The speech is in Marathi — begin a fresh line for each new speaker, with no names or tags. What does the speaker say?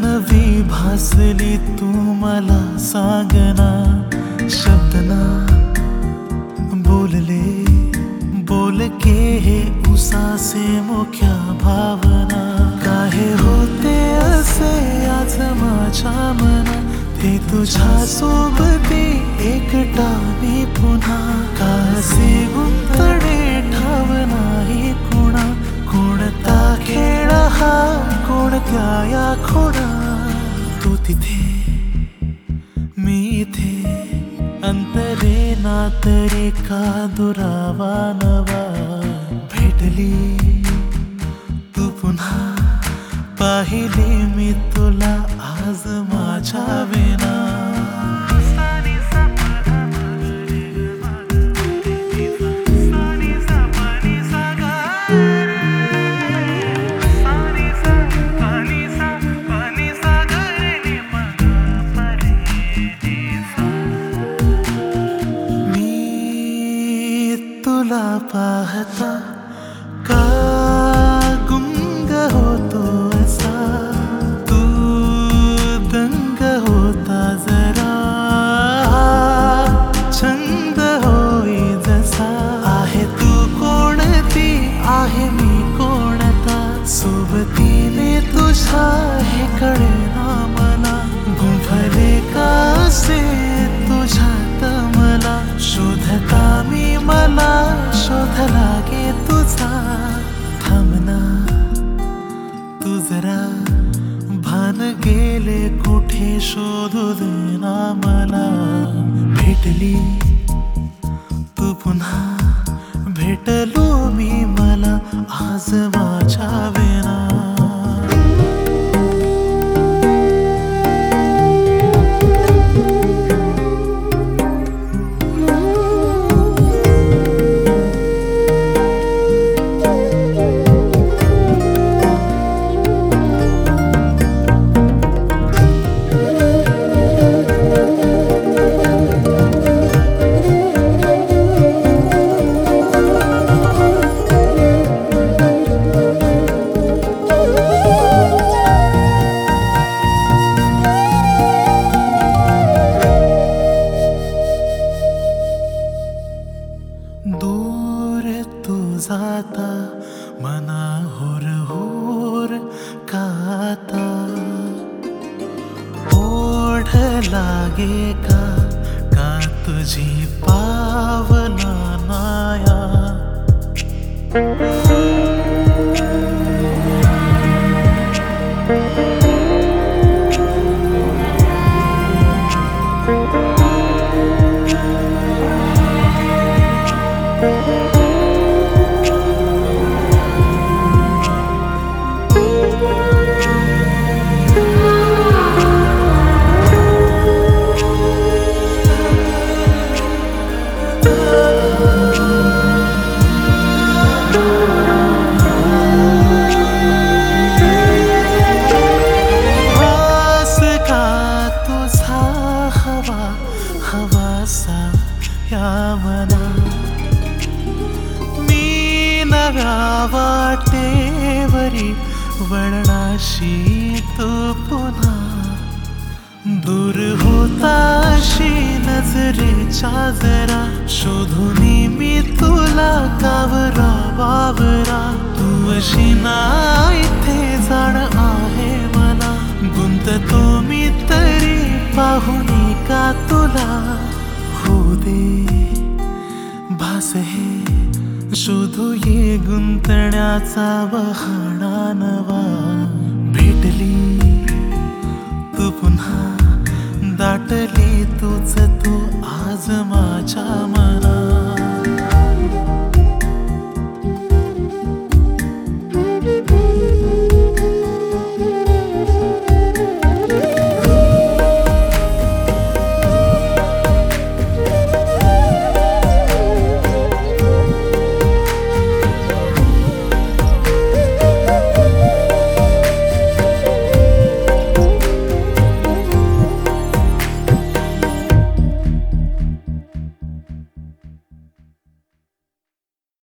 नवी भासली तू मला सांगना शब्दना बोलले बोलके हे उसासे मोक्या भावना काहे होते असे आज माझ्या मना ते तुझ्या सोबती एकटा मी पुन्हा कासे गुंतडे ठाव नाही कुणा कोणता खेळ हा कोणत्या या खोडा तू तिथे मी इथे अंतरे नातरे का दुरावा नवा भेटली तू पुन्हा पाहिले मी तुला आज माझ्या विना तुला पाहता का गुंग होतो असा तू दंग होता जरा छंद होई जसा आहे तू कोणती आहे मी कोणता सोबतीने तुझ्या हे कळेना मला गुंफले का असे तुझ्यात मला शोधता मी मला शोध लागे तुझा थांबना तू जरा भान गेले कुठे शोधू देना मला भेटली तू पुन्हा भेटलो मी मला आज माझ्या विना दूर तू जाता मना होर होर काता ओढ लागे का तुझी पावना नाया हवासा या मना मी नव्या वाटेवरी वळणाशी तू पुन्हा दूर होताशी नजरेच्या जरा शोधूनी मी तुला कावरा वावरा तू अशी ना इथे जाण आहे मला गुंततो मी तरी पाहुणी का तुला होऊ दे भास हे शोधू ये गुंतण्याचा बहाणा नवा भेटली तू पुन्हा दाटली तूच तू आज माझ्या